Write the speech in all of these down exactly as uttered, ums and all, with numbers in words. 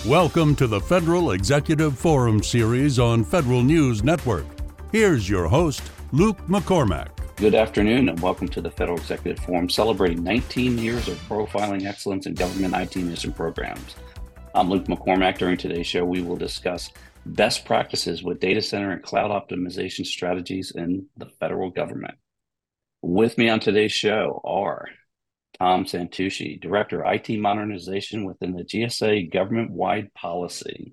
Welcome to the Federal Executive Forum series on Federal News Network. Here's your host, Luke McCormack. Good afternoon and welcome to the Federal Executive Forum celebrating nineteen years of profiling excellence in government I T mission programs. I'm Luke McCormack. During today's show, we will discuss best practices with data center and cloud optimization strategies in the federal government. With me on today's show are Tom Santucci, Director, I T Modernization within the G S A Government-Wide Policy.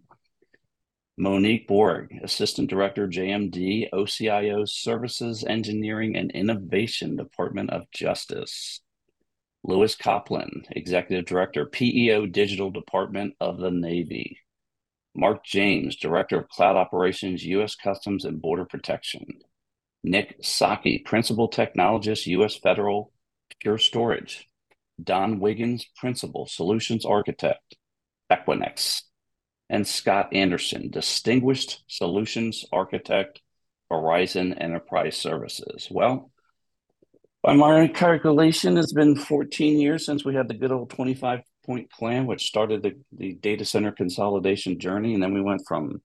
Monique Borg, Assistant Director, J M D, O C I O Services, Engineering, and Innovation, Department of Justice. Louis Coplin, Executive Director, P E O Digital Department of the Navy. Mark James, Director of Cloud Operations, U S Customs and Border Protection. Nick Saki, Principal Technologist, U S Federal Pure Storage. Don Wiggins, Principal Solutions Architect, Equinix. And Scott Anderson, Distinguished Solutions Architect, Verizon Enterprise Services. Well, by my calculation, it's been fourteen years since we had the good old twenty-five point plan, which started the, the data center consolidation journey. And then we went from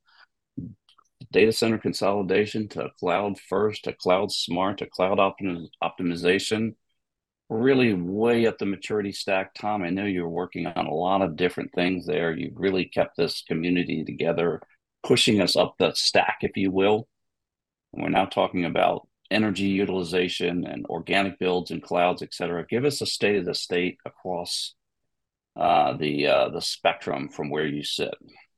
data center consolidation to cloud first, to cloud smart, to cloud optim- optimization. Really way up the maturity stack. Tom, I know you're working on a lot of different things there. You've really kept this community together, pushing us up the stack, if you will. And we're now talking about energy utilization and organic builds and clouds, et cetera. Give us a state of the state across uh, the uh, the spectrum from where you sit.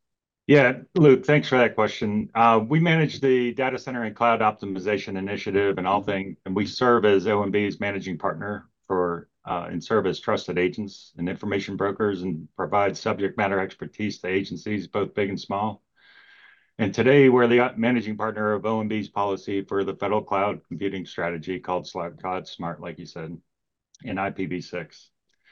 Yeah, Luke, thanks for that question. Uh, we manage the Data Center and Cloud Optimization Initiative and all things, and we serve as O M B's managing partner for uh, and serve as trusted agents and information brokers and provide subject matter expertise to agencies, both big and small. And today, we're the managing partner of O M B's policy for the federal cloud computing strategy called Cloud Smart, like you said, in I P v six.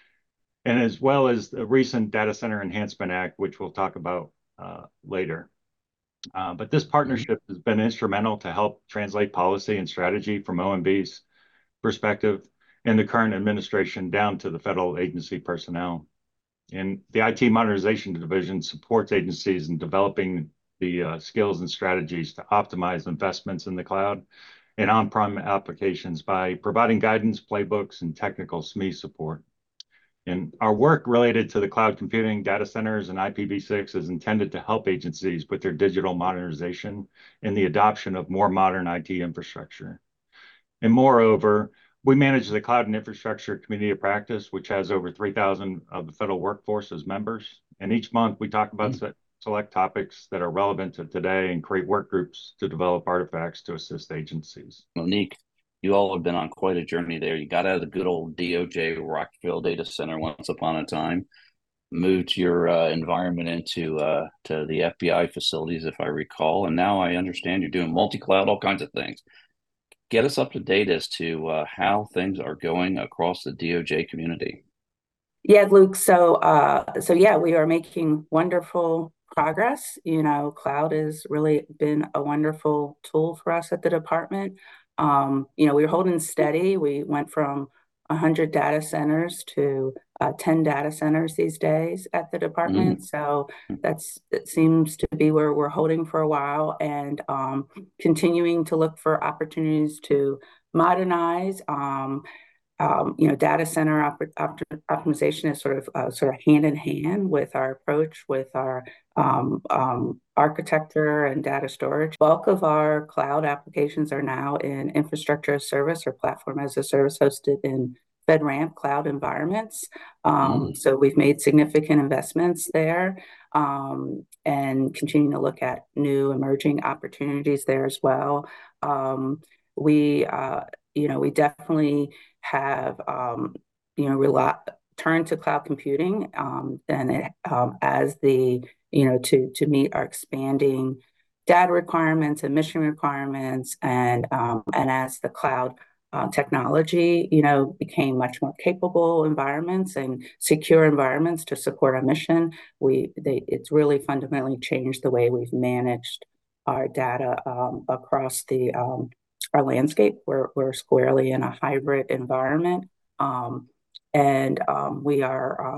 And as well as the recent Data Center Enhancement Act, which we'll talk about uh, later. Uh, but this partnership has been instrumental to help translate policy and strategy from O M B's perspective and the current administration down to the federal agency personnel. And the I T Modernization Division supports agencies in developing the uh, skills and strategies to optimize investments in the cloud and on-prem applications by providing guidance, playbooks, and technical S M E support. And our work related to the cloud computing, data centers, and I P v six is intended to help agencies with their digital modernization and the adoption of more modern I T infrastructure. And moreover, we manage the Cloud and Infrastructure Committee of Practice, which has over three thousand of the federal workforce as members. And each month we talk about mm-hmm. select topics that are relevant to today and create work groups to develop artifacts to assist agencies. Monique, you all have been on quite a journey there. You got out of the good old D O J Rockville data center once upon a time, moved your uh, environment into uh, to the F B I facilities, if I recall. And now I understand you're doing multi-cloud, all kinds of things. Get us up to date as to uh, how things are going across the D O J community. Yeah, Luke. So, uh, so yeah, we are making wonderful progress. You know, cloud has really been a wonderful tool for us at the department. Um, you know, we were holding steady. We went from one hundred data centers to uh, ten data centers these days at the department. Mm. So that's it seems to be where we're holding for a while, and um, continuing to look for opportunities to modernize. Um, um, you know, data center op- op- optimization is sort of uh, sort of hand in hand with our approach with our um, um, architecture and data storage. Bulk of our cloud applications are now in infrastructure as service or platform as a service hosted in FedRAMP cloud environments. Um, mm. So we've made significant investments there um, and continuing to look at new emerging opportunities there as well. Um, we, uh, you know, we definitely have, um, you know, rely, turn to cloud computing um, and it, um, as the, you know, to to meet our expanding data requirements and mission requirements, and um, and as the cloud uh, technology, you know, became much more capable environments and secure environments to support our mission, we they it's really fundamentally changed the way we've managed our data um, across the um, our landscape. We're we're squarely in a hybrid environment, um, and um, we are. Um,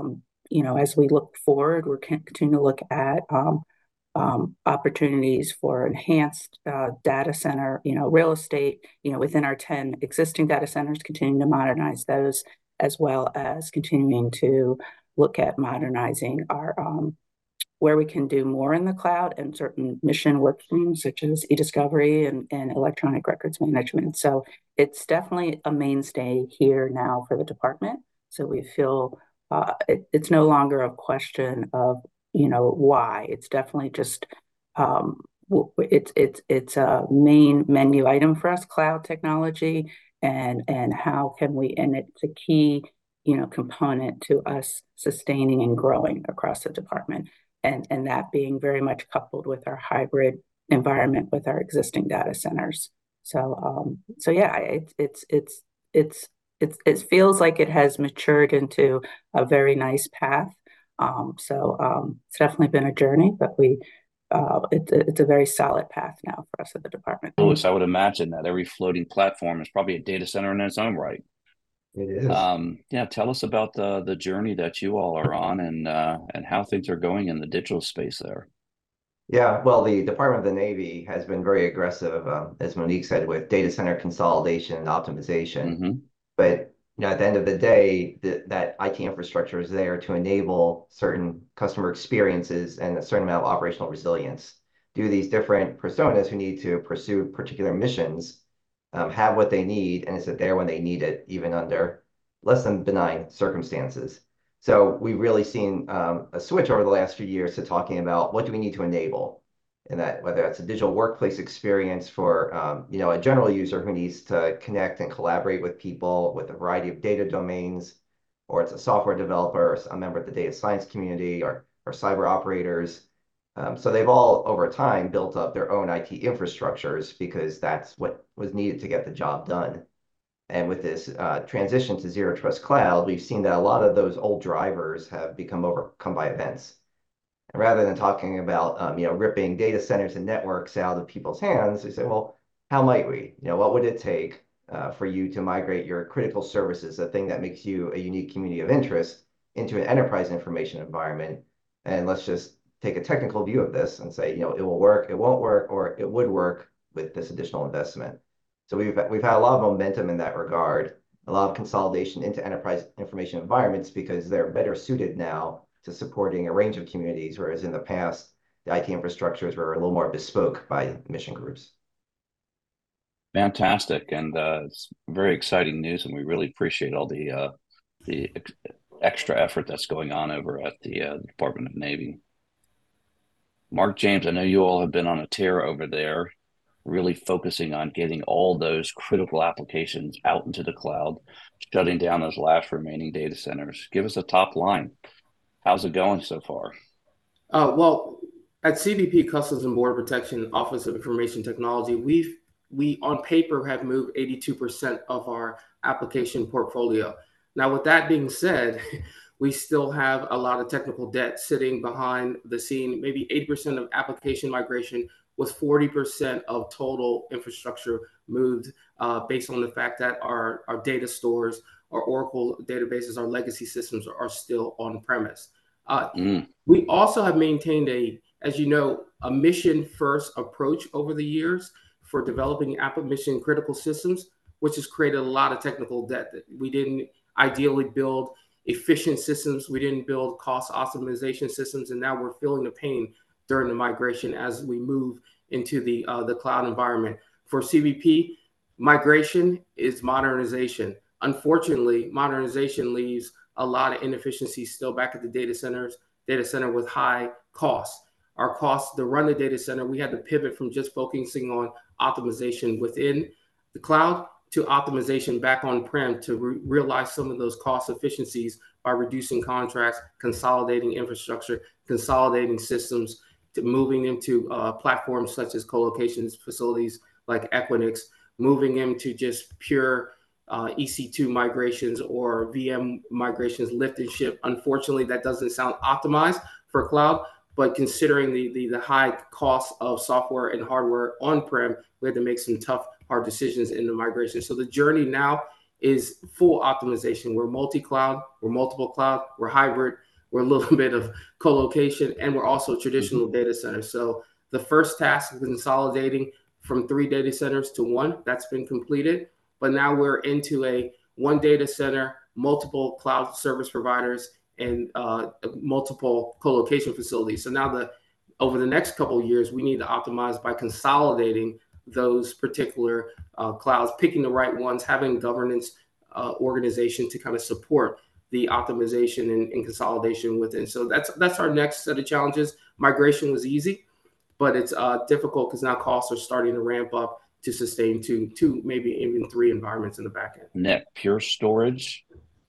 you know, as we look forward, we're continuing to look at um, um, opportunities for enhanced uh, data center, you know, real estate, you know, within our ten existing data centers, continuing to modernize those, as well as continuing to look at modernizing our um, where we can do more in the cloud and certain mission work streams such as e-discovery and, and electronic records management. So it's definitely a mainstay here now for the department. So we feel uh, it, it's no longer a question of, you know, why. It's definitely just um, it's it's it's a main menu item for us, cloud technology, and and how can we, and it's a key, you know, component to us sustaining and growing across the department. And, and that being very much coupled with our hybrid environment with our existing data centers. So um, so yeah, it's it's it's it's it's it feels like it has matured into a very nice path. Um, so um, it's definitely been a journey, but we uh, it's it's a very solid path now for us at the department. Louis, I would imagine that every floating platform is probably a data center in its own right. It is. Um, yeah, tell us about the the journey that you all are on and uh, and how things are going in the digital space there. Yeah, well, the Department of the Navy has been very aggressive, um, as Monique said, with data center consolidation and optimization. Mm-hmm. But you know, at the end of the day, the, that I T infrastructure is there to enable certain customer experiences and a certain amount of operational resilience. Do these different personas who need to pursue particular missions Um, have what they need, and is it there when they need it, even under less than benign circumstances. So we've really seen um, a switch over the last few years to talking about what do we need to enable, and that whether it's a digital workplace experience for um, you know, a general user who needs to connect and collaborate with people with a variety of data domains, or it's a software developer, or a member of the data science community, or, or cyber operators. Um, so they've all, over time, built up their own I T infrastructures because that's what was needed to get the job done. And with this uh, transition to Zero Trust Cloud, we've seen that a lot of those old drivers have become overcome by events. And rather than talking about um, you know, ripping data centers and networks out of people's hands, we say, well, how might we? You know, what would it take uh, for you to migrate your critical services, the thing that makes you a unique community of interest, into an enterprise information environment? And let's just take a technical view of this and say, you know, it will work, it won't work, or it would work with this additional investment. So we've we've had a lot of momentum in that regard, a lot of consolidation into enterprise information environments because they're better suited now to supporting a range of communities, whereas in the past, the I T infrastructures were a little more bespoke by mission groups. Fantastic, and uh, it's very exciting news, and we really appreciate all the uh, the ex extra effort that's going on over at the, uh, the Department of Navy. Mark James, I know you all have been on a tear over there, really focusing on getting all those critical applications out into the cloud, shutting down those last remaining data centers. Give us a top line. How's it going so far? Uh, well, at C B P Customs and Border Protection Office of Information Technology, we've we on paper have moved eighty-two percent of our application portfolio. Now, with that being said, we still have a lot of technical debt sitting behind the scene. Maybe eighty percent of application migration with forty percent of total infrastructure moved uh, based on the fact that our, our data stores, our Oracle databases, our legacy systems are, are still on premise. Uh, mm. We also have maintained a, as you know, a mission first approach over the years for developing mission critical systems, which has created a lot of technical debt that we didn't ideally build efficient systems. We didn't build cost optimization systems, and now we're feeling the pain during the migration as we move into the uh, the cloud environment. For C B P, migration is modernization. Unfortunately, modernization leaves a lot of inefficiencies still back at the data centers, data center with high costs. Our costs to run the data center, we had to pivot from just focusing on optimization within the cloud to optimization back on-prem to re realize some of those cost efficiencies by reducing contracts, consolidating infrastructure, consolidating systems, to moving into uh, platforms such as co-locations facilities like Equinix, moving into just pure uh, E C two migrations or V M migrations, lift and shift. Unfortunately, that doesn't sound optimized for cloud, but considering the, the, the high cost of software and hardware on-prem, we had to make some tough, hard decisions in the migration. So the journey now is full optimization. We're multi-cloud, we're multiple cloud, we're hybrid, we're a little bit of co-location, and we're also traditional mm-hmm. data centers. So the first task of consolidating from three data centers to one, that's been completed. But now we're into a one data center, multiple cloud service providers, and uh, multiple co-location facilities. So now the over the next couple of years, we need to optimize by consolidating those particular uh, clouds, picking the right ones, having governance uh, organization to kind of support the optimization and, and consolidation within. So that's that's our next set of challenges. Migration was easy, but it's uh, difficult because now costs are starting to ramp up to sustain two, two, maybe even three environments in the back end. Nick, Pure Storage,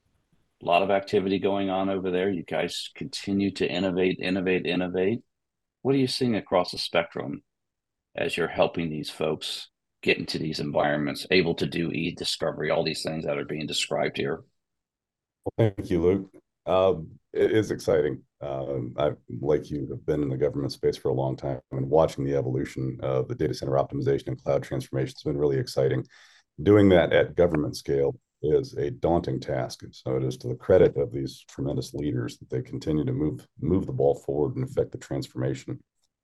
a lot of activity going on over there. You guys continue to innovate, innovate, innovate. What are you seeing across the spectrum as you're helping these folks get into these environments, able to do e-discovery, all these things that are being described here? Well, thank you, Luke. Um, it is exciting. Um, I, like you, have been in the government space for a long time, and watching the evolution of the data center optimization and cloud transformation has been really exciting. Doing that at government scale is a daunting task. So it is to the credit of these tremendous leaders that they continue to move move the ball forward and affect the transformation.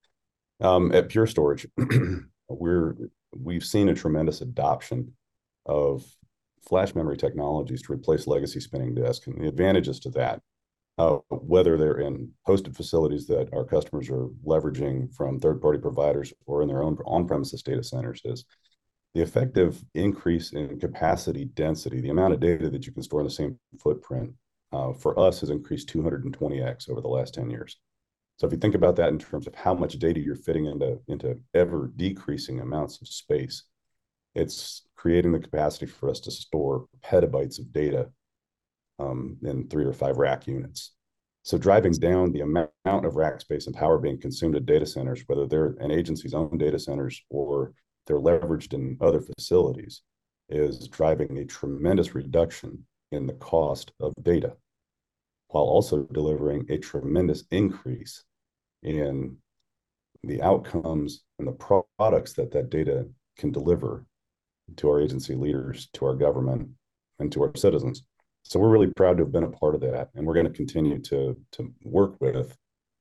Um, at Pure Storage, we're we've seen a tremendous adoption of flash memory technologies to replace legacy spinning disk, and the advantages to that, uh, whether they're in hosted facilities that our customers are leveraging from third-party providers or in their own on-premises data centers, is the effective increase in capacity density. The amount of data that you can store in the same footprint uh, for us has increased two hundred twenty x over the last ten years. So if you think about that in terms of how much data you're fitting into, into ever decreasing amounts of space, it's creating the capacity for us to store petabytes of data um, in three or five rack units. So driving down the amount of rack space and power being consumed at data centers, whether they're an agency's own data centers or they're leveraged in other facilities, is driving a tremendous reduction in the cost of data, while also delivering a tremendous increase in the outcomes and the products that that data can deliver to our agency leaders, to our government, and to our citizens. So we're really proud to have been a part of that, and we're going to continue to, to work with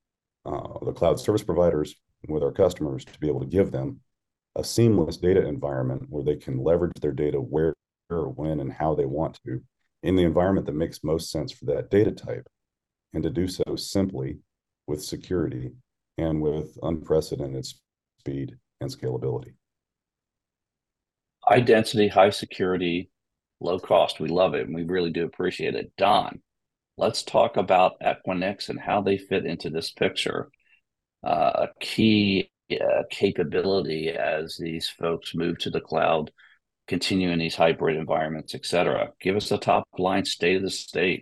uh, the cloud service providers and with our customers to be able to give them a seamless data environment where they can leverage their data where, when, and how they want to in the environment that makes most sense for that data type, and to do so simply with security and with unprecedented speed and scalability. High density, high security, low cost. We love it, and we really do appreciate it. Don, let's talk about Equinix and how they fit into this picture. Uh, a key uh, capability as these folks move to the cloud, continue in these hybrid environments, et cetera. Give us the top line state of the state.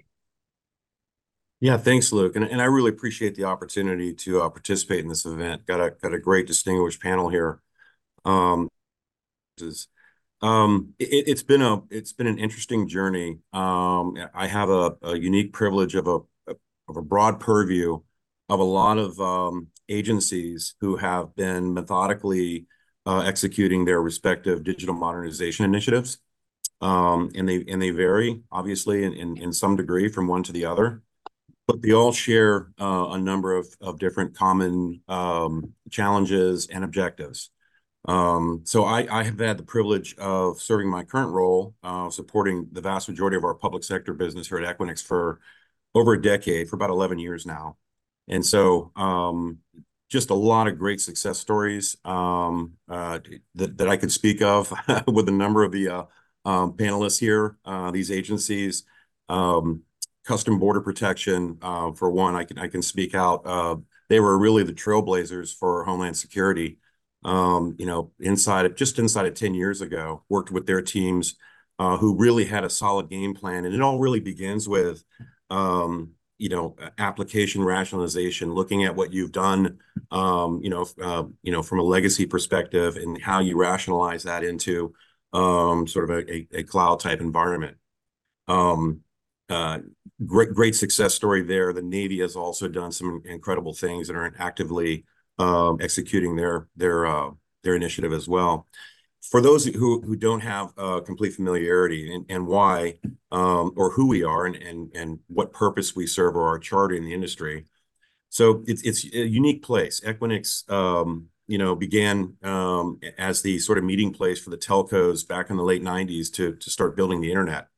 Yeah, thanks, Luke. And, and I really appreciate the opportunity to uh, participate in this event. Got a got a great distinguished panel here. Um, is, um, it, it's been a it's been an interesting journey. Um, I have a, a unique privilege of a of a broad purview of a lot of um, agencies who have been methodically uh, executing their respective digital modernization initiatives, um, and they and they vary obviously in, in in some degree from one to the other. But they all share uh, a number of, of different common um, challenges and objectives. Um, so I, I have had the privilege of serving my current role, uh, supporting the vast majority of our public sector business here at Equinix for over a decade, for about eleven years now. And so um, just a lot of great success stories um, uh, that, that I could speak of with a number of the uh, um, panelists here, uh, these agencies. Um, Custom border protection, uh, for one, I can I can speak out. Uh, they were really the trailblazers for Homeland Security. Um, you know, inside of, just inside of ten years ago, worked with their teams uh, who really had a solid game plan, and it all really begins with, um, you know, application rationalization, looking at what you've done, um, you know, uh, you know, from a legacy perspective, and how you rationalize that into um, sort of a, a, a cloud type environment. Um, Uh, great, great success story there. The Navy has also done some incredible things and are actively um, executing their their uh, their initiative as well. for those who who don't have uh, complete familiarity and, and why um, or who we are and, and and what purpose we serve or our charter in the industry. So it's it's a unique place. Equinix, um, you know, began um, as the sort of meeting place for the telcos back in the late nineties to to start building the internet.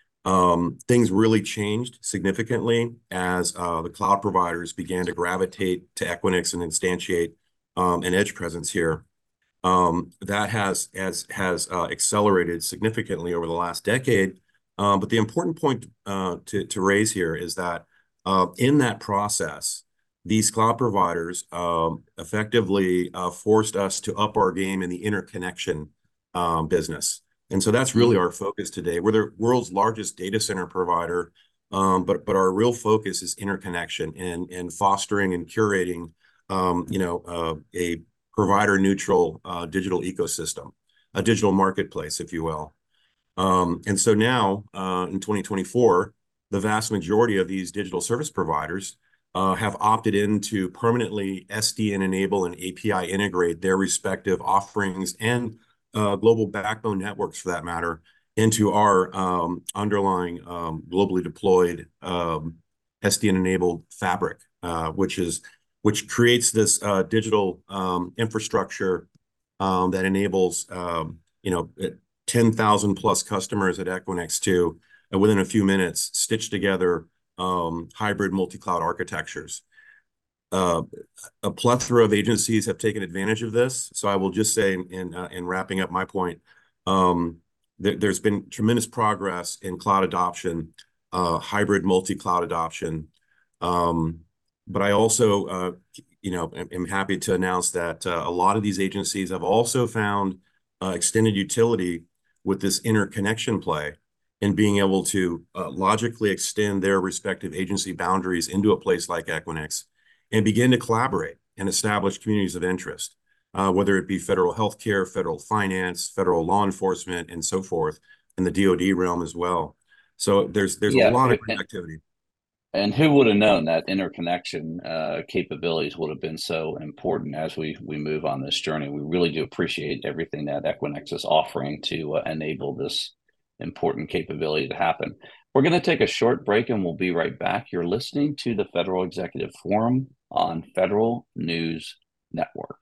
Um, things really changed significantly as uh, the cloud providers began to gravitate to Equinix and instantiate um, an edge presence here. Um, that has has has uh, accelerated significantly over the last decade. Um, but the important point uh, to to raise here is that uh, in that process, these cloud providers um, effectively uh, forced us to up our game in the interconnection um, business. And so that's really our focus today. We're the world's largest data center provider, um, but but our real focus is interconnection and and fostering and curating, um, you know, uh, a provider neutral uh, digital ecosystem, a digital marketplace, if you will. Um, and so now uh, in twenty twenty-four, the vast majority of these digital service providers uh, have opted in to permanently S D N enable and A P I integrate their respective offerings and uh, global backbone networks, for that matter, into our um, underlying um, globally deployed um, S D N-enabled fabric, uh, which is which creates this uh, digital um, infrastructure um, that enables um, you know ten thousand plus customers at Equinix to uh, within a few minutes stitch together um, hybrid multi-cloud architectures. Uh, a plethora of agencies have taken advantage of this. So I will just say, in in, uh, in wrapping up my point, um, th there's been tremendous progress in cloud adoption, uh, hybrid multi-cloud adoption. Um, but I also, uh, you know, am, am happy to announce that uh, a lot of these agencies have also found uh, extended utility with this interconnection play and being able to uh, logically extend their respective agency boundaries into a place like Equinix and begin to collaborate and establish communities of interest, uh, whether it be federal healthcare, federal finance, federal law enforcement, and so forth, in the D O D realm as well. So there's there's yeah, a lot of great and, activity. And who would have known that interconnection uh, capabilities would have been so important as we we move on this journey? We really do appreciate everything that Equinix is offering to uh, enable this important capability to happen. We're going to take a short break and we'll be right back. You're listening to the Federal Executive Forum on Federal News Network.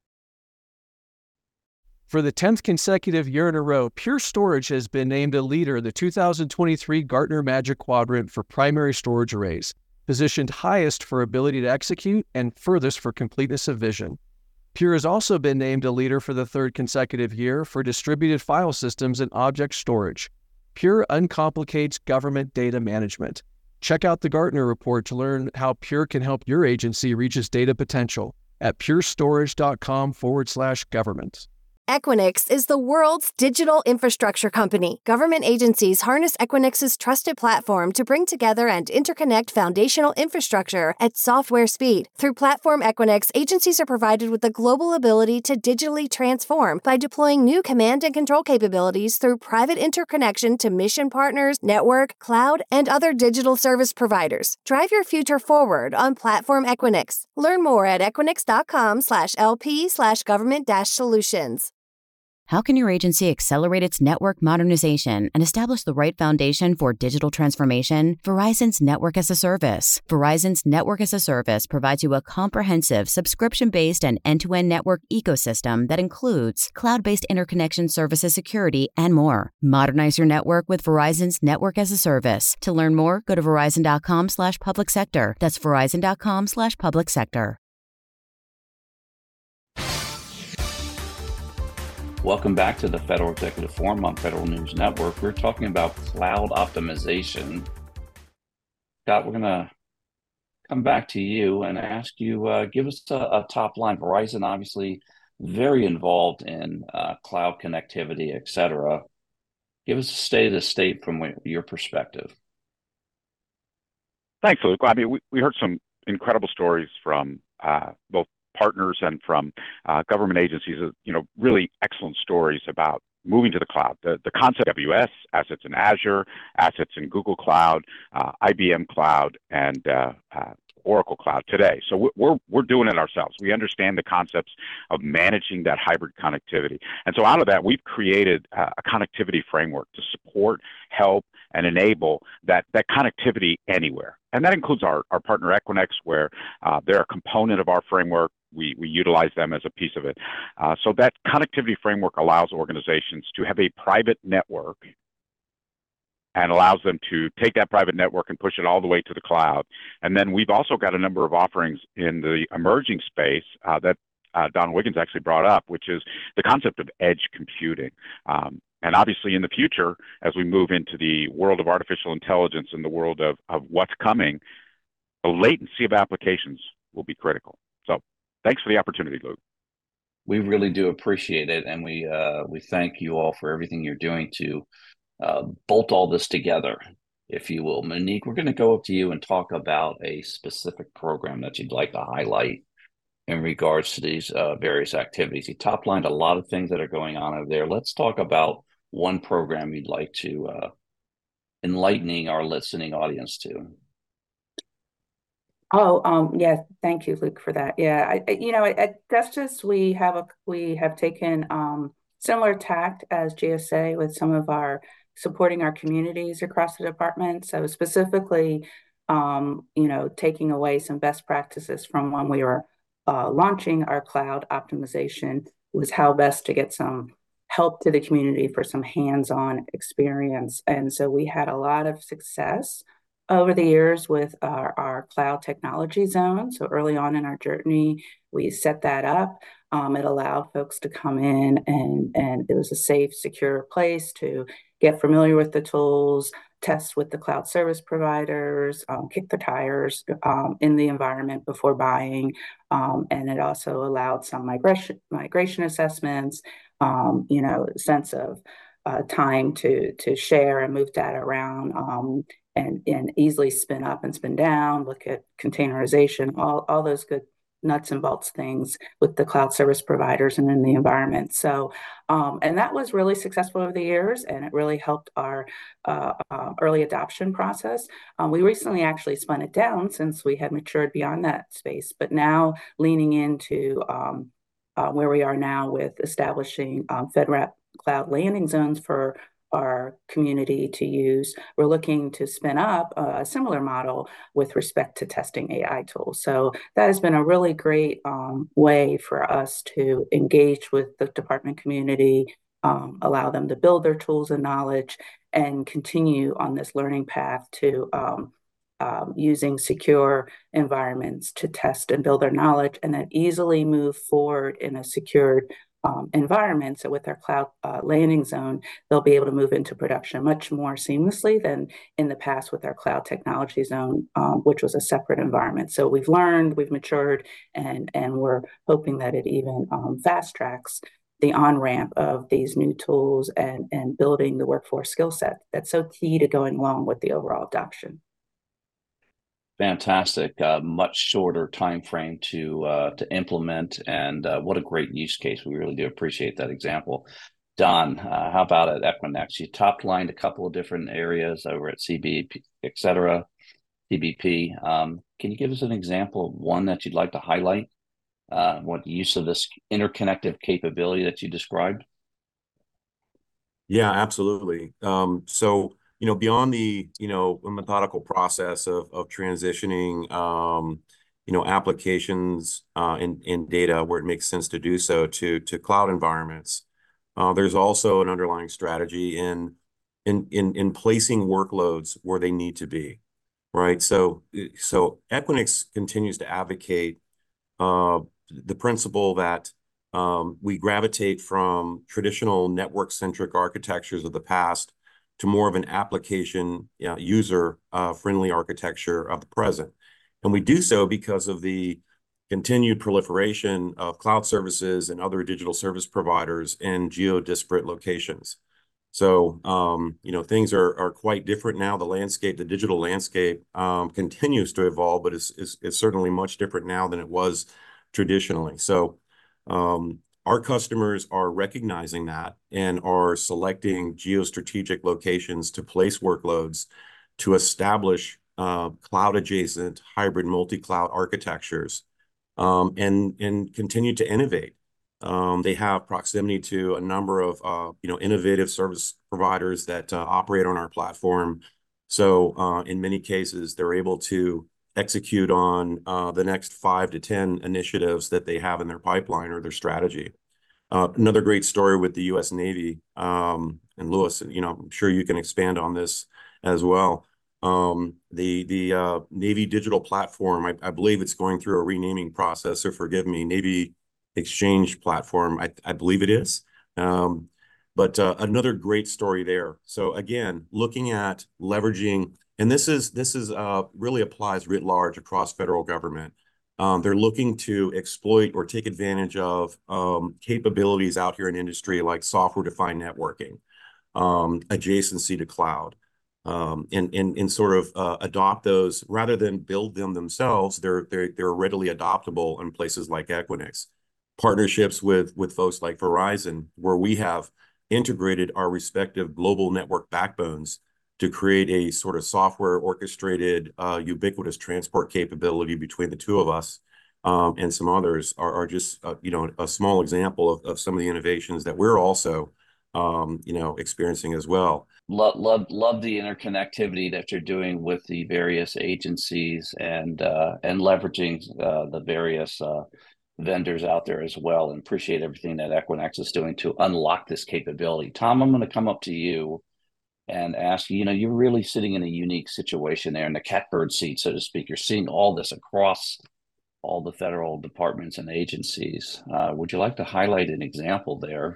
For the tenth consecutive year in a row, Pure Storage has been named a leader in the two thousand twenty-three Gartner Magic Quadrant for primary storage arrays, positioned highest for ability to execute and furthest for completeness of vision. Pure has also been named a leader for the third consecutive year for distributed file systems and object storage. Pure uncomplicates government data management. Check out the Gartner report to learn how Pure can help your agency reach its data potential at purestorage.com forward slash government. Equinix is the world's digital infrastructure company. Government agencies harness Equinix's trusted platform to bring together and interconnect foundational infrastructure at software speed. Through Platform Equinix, agencies are provided with the global ability to digitally transform by deploying new command and control capabilities through private interconnection to mission partners, network, cloud, and other digital service providers. Drive your future forward on Platform Equinix. Learn more at equinix.com slash LP slash government dash solutions. How can your agency accelerate its network modernization and establish the right foundation for digital transformation? Verizon's Network as a Service. Verizon's Network as a Service provides you a comprehensive, subscription-based and end-to-end network ecosystem that includes cloud-based interconnection services, security, and more. Modernize your network with Verizon's Network as a Service. To learn more, go to verizon.com slash public sector. That's verizon.com slash public sector. Welcome back to the Federal Executive Forum on Federal News Network. We're talking about cloud optimization. Scott, we're going to come back to you and ask you, uh, give us a, a top line. Verizon, obviously very involved in uh, cloud connectivity, et cetera. Give us a state of the state from your perspective. Thanks, Luke. I mean, we, we heard some incredible stories from uh, both partners and from uh, government agencies, you know, really excellent stories about moving to the cloud. The, the concept of A W S, assets in Azure, assets in Google Cloud, uh, I B M Cloud, and uh, uh, Oracle Cloud today. So we're, we're doing it ourselves. We understand the concepts of managing that hybrid connectivity. And so out of that, we've created a connectivity framework to support, help, and enable that, that connectivity anywhere. And that includes our, our partner Equinix, where uh, they're a component of our framework. We, we utilize them as a piece of it. Uh, so that connectivity framework allows organizations to have a private network and allows them to take that private network and push it all the way to the cloud. And then we've also got a number of offerings in the emerging space uh, that uh, Don Wiggins actually brought up, which is the concept of edge computing. Um, and obviously in the future, as we move into the world of artificial intelligence and the world of, of what's coming, the latency of applications will be critical. So thanks for the opportunity, Luke. We really do appreciate it. And we, uh, we thank you all for everything you're doing to Uh, bolt all this together, if you will. Monique, we're going to go up to you and talk about a specific program that you'd like to highlight in regards to these uh, various activities. You top-lined a lot of things that are going on over there. Let's talk about one program you'd like to uh, enlightening our listening audience to. Oh, um, yeah, thank you, Luke, for that. Yeah, I, I, you know, at Justice, we have a we have taken um, similar tact as G S A with some of our supporting our communities across the department. So specifically, um, you know, taking away some best practices from when we were uh, launching our cloud optimization was how best to get some help to the community for some hands-on experience. And so we had a lot of success over the years with our, our cloud technology zone. So early on in our journey, we set that up. Um, it allowed folks to come in and, and it was a safe, secure place to get familiar with the tools, test with the cloud service providers, um, kick the tires um, in the environment before buying. Um, and it also allowed some migration migration assessments, um, you know, sense of uh, time to, to share and move data around. Um, And, and easily spin up and spin down, look at containerization, all, all those good nuts and bolts things with the cloud service providers and in the environment. So, um, and that was really successful over the years, and it really helped our uh, uh, early adoption process. Um, we recently actually spun it down since we had matured beyond that space, but now leaning into um, uh, where we are now with establishing um, FedRAMP cloud landing zones for our community to use. We're looking to spin up a similar model with respect to testing A I tools. So that has been a really great um, way for us to engage with the department community, um, allow them to build their tools and knowledge, and continue on this learning path to um, um, using secure environments to test and build their knowledge, and then easily move forward in a secured Um, environment. So with our cloud uh, landing zone, they'll be able to move into production much more seamlessly than in the past with our cloud technology zone, um, which was a separate environment. So we've learned, we've matured, and, and we're hoping that it even um, fast tracks the on-ramp of these new tools and, and building the workforce skill set that's so key to going along with the overall adoption. Fantastic. Uh, much shorter time frame to uh, to implement, and uh, what a great use case. We really do appreciate that example. Don, uh, how about at Equinix? You top lined a couple of different areas over at C B P, et cetera, C B P. Um, can you give us an example of one that you'd like to highlight? Uh, what use of this interconnective capability that you described? Yeah, absolutely. Um, so you know, beyond the, you know, methodical process of, of transitioning, um, you know, applications uh, and, and data where it makes sense to do so to, to cloud environments, uh, there's also an underlying strategy in, in, in, in placing workloads where they need to be, right? So, so Equinix continues to advocate uh, the principle that um, we gravitate from traditional network-centric architectures of the past to more of an application you know, user uh, friendly architecture of the present. And we do so because of the continued proliferation of cloud services and other digital service providers in geo-disparate locations. So, um, you know, things are, are quite different now. The landscape, the digital landscape um, continues to evolve, but is, is, is certainly much different now than it was traditionally. So, um, our customers are recognizing that and are selecting geostrategic locations to place workloads to establish uh, cloud-adjacent, hybrid multi-cloud architectures, um, and, and continue to innovate. Um, they have proximity to a number of uh, you know, innovative service providers that uh, operate on our platform. So uh, in many cases, they're able to execute on uh, the next five to ten initiatives that they have in their pipeline or their strategy. Uh, another great story with the U S Navy, um, and Louis, you know, I'm sure you can expand on this as well. Um, the the uh, Navy digital platform, I, I believe it's going through a renaming process, so forgive me, Navy Exchange platform, I, I believe it is. Um, but uh, another great story there. So again, looking at leveraging, and this is this is uh, really applies writ large across federal government. Um, they're looking to exploit or take advantage of um, capabilities out here in industry like software-defined networking, um, adjacency to cloud, um, and, and, and sort of uh, adopt those rather than build them themselves. They're, they're, they're readily adoptable in places like Equinix. Partnerships with, with folks like Verizon, where we have integrated our respective global network backbones to create a sort of software orchestrated, uh, ubiquitous transport capability between the two of us, um, and some others are, are just, uh, you know, a small example of, of some of the innovations that we're also, um, you know, experiencing as well. Love, love, love the interconnectivity that you're doing with the various agencies and uh, and leveraging uh, the various uh, vendors out there as well, and appreciate everything that Equinix is doing to unlock this capability. Tom, I'm going to come up to you and ask you, you know, you're really sitting in a unique situation there in the catbird seat, so to speak. You're seeing all this across all the federal departments and agencies. Uh, would you like to highlight an example there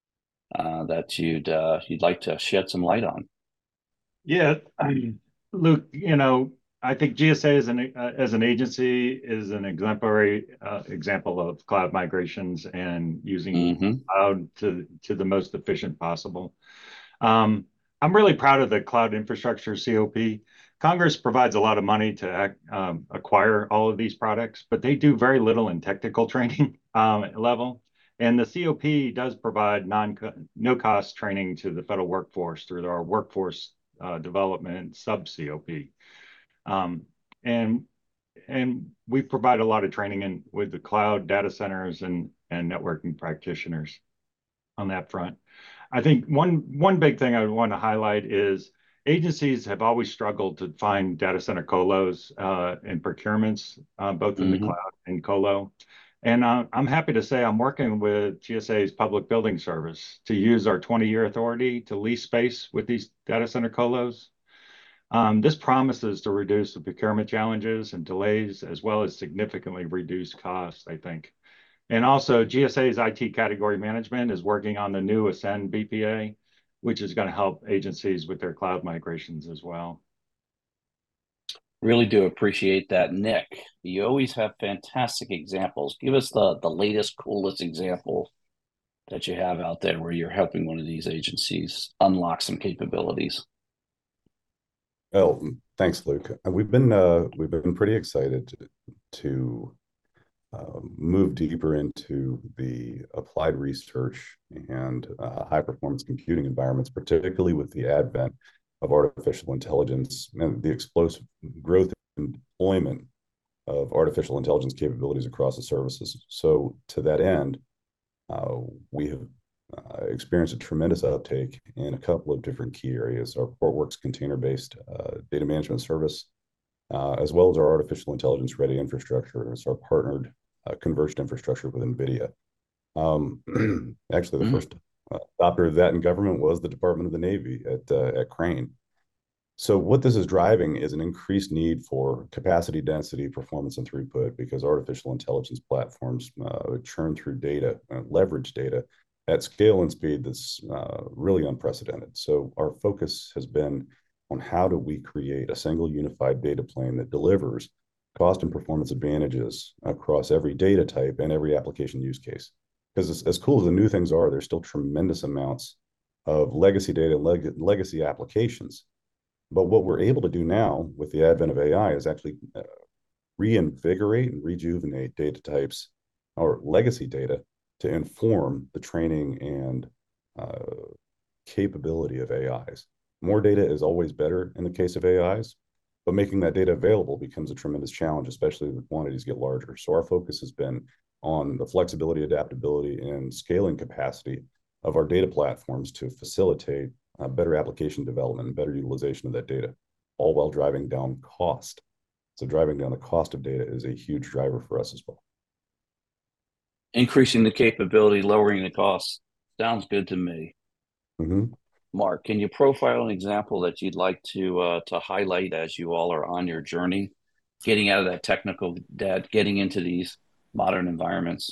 uh, that you'd uh, you'd like to shed some light on? Yeah, I mean, Luke, you know, I think G S A as an uh, as an agency is an exemplary uh, example of cloud migrations and using mm-hmm. cloud to to the most efficient possible. Um, I'm really proud of the Cloud Infrastructure C O P. Congress provides a lot of money to um, acquire all of these products, but they do very little in technical training um, level. And the C O P does provide non no cost training to the federal workforce through our workforce uh, development sub C O P. Um, and and we provide a lot of training in with the cloud data centers and and networking practitioners on that front. I think one one big thing I would want to highlight is agencies have always struggled to find data center colos uh, and procurements, uh, both in mm-hmm. the cloud and colo. And uh, I'm happy to say I'm working with G S A's Public Building Service to use our twenty-year authority to lease space with these data center colos. Um, this promises to reduce the procurement challenges and delays, as well as significantly reduce costs, I think. And also, G S A's I T category management is working on the new Ascend B P A, which is going to help agencies with their cloud migrations as well. Really do appreciate that, Nick. You always have fantastic examples. Give us the, the latest, coolest example that you have out there where you're helping one of these agencies unlock some capabilities. Well, thanks, Luke. We've been uh, we've been pretty excited to, to uh, move deeper into the applied research and uh, high performance computing environments, particularly with the advent of artificial intelligence and the explosive growth and deployment of artificial intelligence capabilities across the services. So to that end, uh, we have uh, experienced a tremendous uptake in a couple of different key areas: our Portworx container-based uh, data management service, uh, as well as our artificial intelligence-ready infrastructure. It's our partnered uh, converged infrastructure with NVIDIA. Um, actually, the mm-hmm. first uh, adopter of that in government was the Department of the Navy at uh, at Crane. So what this is driving is an increased need for capacity, density, performance, and throughput, because artificial intelligence platforms uh, churn through data, uh, leverage data at scale and speed that's uh, really unprecedented. So our focus has been on how do we create a single unified data plane that delivers cost and performance advantages across every data type and every application use case. Because as, as cool as the new things are, there's still tremendous amounts of legacy data, leg legacy applications. But what we're able to do now with the advent of A I is actually uh, reinvigorate and rejuvenate data types or legacy data to inform the training and uh, capability of A Is. More data is always better in the case of A Is, but making that data available becomes a tremendous challenge, especially as the quantities get larger. So our focus has been on the flexibility, adaptability, and scaling capacity of our data platforms to facilitate uh, better application development and better utilization of that data, all while driving down cost. So driving down the cost of data is a huge driver for us as well. Increasing the capability, lowering the cost. Sounds good to me. Mm-hmm. Mark, can you profile an example that you'd like to uh, to highlight as you all are on your journey, getting out of that technical debt, getting into these modern environments?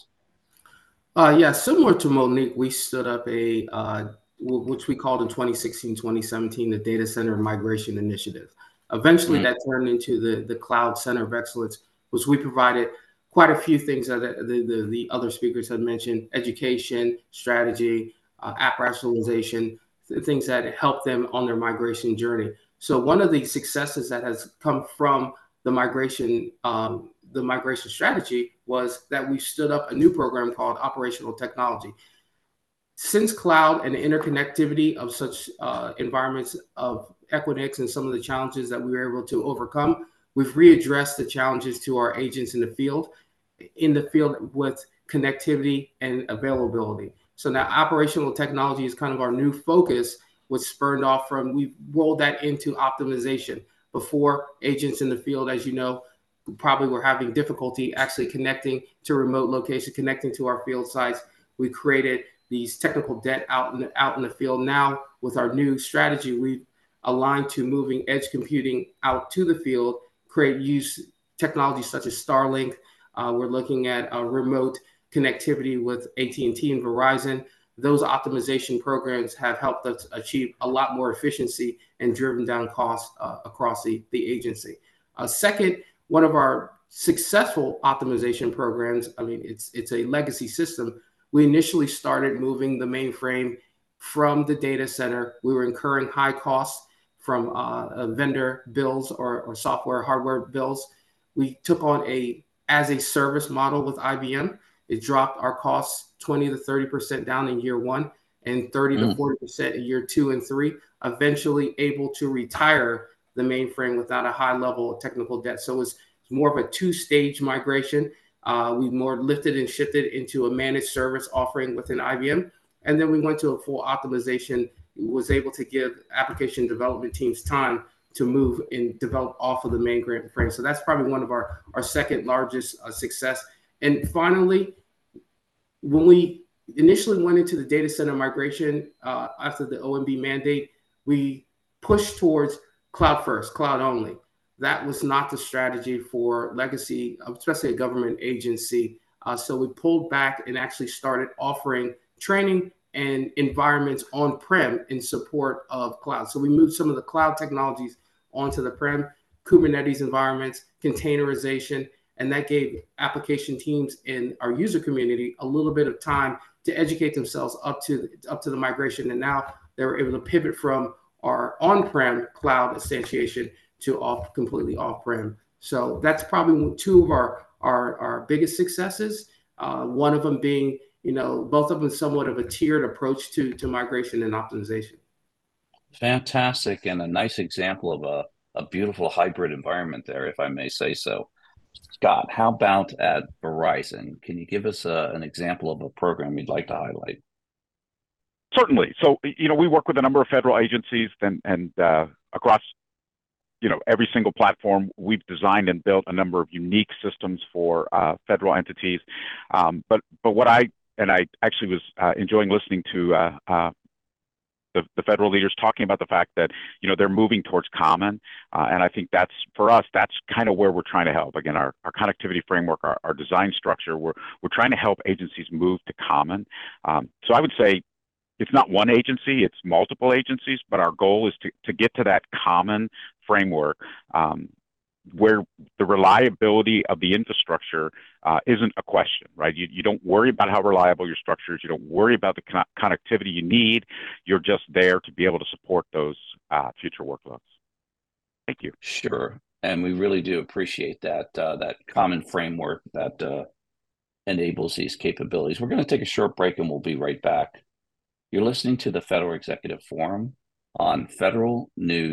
Uh, yeah, similar to Monique, we stood up a, uh, w- which we called in twenty sixteen, twenty seventeen, the Data Center Migration Initiative. Eventually mm-hmm. that turned into the, the Cloud Center of Excellence, which we provided quite a few things that the, the, the other speakers had mentioned: education, strategy, uh, app rationalization, th- things that help them on their migration journey. So one of the successes that has come from the migration um, the migration strategy was that we stood up a new program called Operational Technology. Since cloud and the interconnectivity of such uh, environments of Equinix and some of the challenges that we were able to overcome, we've readdressed the challenges to our agents in the field, in the field with connectivity and availability. So now operational technology is kind of our new focus, which spurned off from, we rolled that into optimization. Before, agents in the field, as you know, probably were having difficulty actually connecting to remote locations, connecting to our field sites. We created these technical debt out in the, out in the field. Now, with our new strategy, we've aligned to moving edge computing out to the field, create use technology such as Starlink. Uh, we're looking at uh, remote connectivity with A T and T and Verizon. Those optimization programs have helped us achieve a lot more efficiency and driven down costs uh, across the, the agency. Uh, second, one of our successful optimization programs, I mean, it's it's a legacy system. We initially started moving the mainframe from the data center. We were incurring high costs from uh, vendor bills or, or software, hardware bills. We took on a as a service model with I B M. It dropped our costs twenty to thirty percent down in year one and thirty mm. to forty percent in year two and three, eventually able to retire the mainframe without a high level of technical debt. So it was more of a two-stage migration. Uh, we more lifted and shifted into a managed service offering within I B M. And then we went to a full optimization, was able to give application development teams time to move and develop off of the mainframe. So that's probably one of our, our second largest uh, success. And finally, when we initially went into the data center migration uh, after the O M B mandate, we pushed towards cloud first, cloud only. That was not the strategy for legacy, especially a government agency. Uh, so we pulled back and actually started offering training and environments on-prem in support of cloud. So we moved some of the cloud technologies onto the prem, Kubernetes environments, containerization, and that gave application teams in our user community a little bit of time to educate themselves up to, up to the migration. And now they were able to pivot from our on-prem cloud instantiation to off completely off-prem. So that's probably two of our, our, our biggest successes. Uh, one of them being, you know, both of them somewhat of a tiered approach to, to migration and optimization. Fantastic, and a nice example of a, a beautiful hybrid environment there, if I may say so. Scott, how about at Verizon? Can you give us a, an example of a program you'd like to highlight? Certainly. So, you know, we work with a number of federal agencies and, and uh, across, you know, every single platform. We've designed and built a number of unique systems for uh, federal entities. Um, but but what I, and I actually was uh, enjoying listening to uh, uh, the, the federal leaders talking about the fact that, you know, they're moving towards common. Uh, and I think that's, for us, that's kind of where we're trying to help. Again, our, our connectivity framework, our, our design structure, we're, we're trying to help agencies move to common. Um, so I would say, it's not one agency, it's multiple agencies, but our goal is to, to get to that common framework um, where the reliability of the infrastructure uh, isn't a question, right? You, you don't worry about how reliable your structure is. You don't worry about the con connectivity you need. You're just there to be able to support those uh, future workloads. Thank you. Sure, and we really do appreciate that, uh, that common framework that uh, enables these capabilities. We're going to take a short break and we'll be right back. You're listening to the Federal Executive Forum on Federal News